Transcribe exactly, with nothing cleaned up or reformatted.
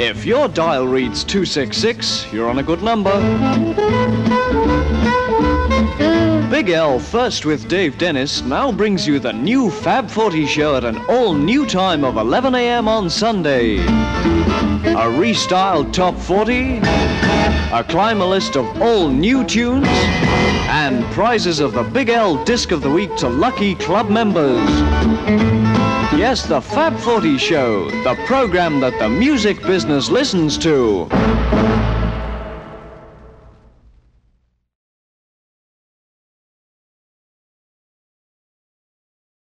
If your dial reads two six six, you're on a good number. Big L First with Dave Dennis now brings you the new Fab forty show at an all-new time of eleven a m on Sunday. A restyled top forty, a climber list of all new tunes, and prizes of the Big L Disc of the Week to lucky club members. Yes, the Fab forty Show, the program that the music business listens to.